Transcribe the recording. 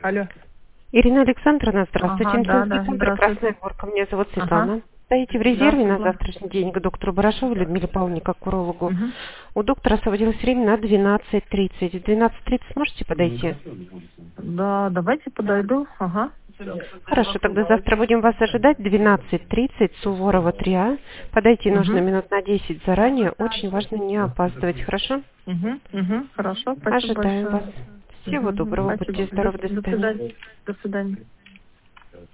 Алло. Ирина Александровна, здравствуйте. Ага, да, Медицинский да, центр здравствуйте. «Красная горка». Меня зовут Ага. Светлана. Стоите в резерве Здравствуй, на Влад. завтрашний день к доктору Барашову Людмиле Павловне, как к урологу. Мгм. У доктора освободилось время на 12:30. В 12:30 сможете подойти? Да, давайте подойду. Ага. Хорошо, тогда завтра будем вас ожидать. 12:30, Суворова 3А. Подойти нужно Угу. минут на 10 заранее. Очень важно не опаздывать, хорошо? Угу. Угу. Хорошо, спасибо Ожидаем вас. большое. Всего Угу. доброго, Спасибо. будьте здоровы, до До свидания. свидания. До свидания.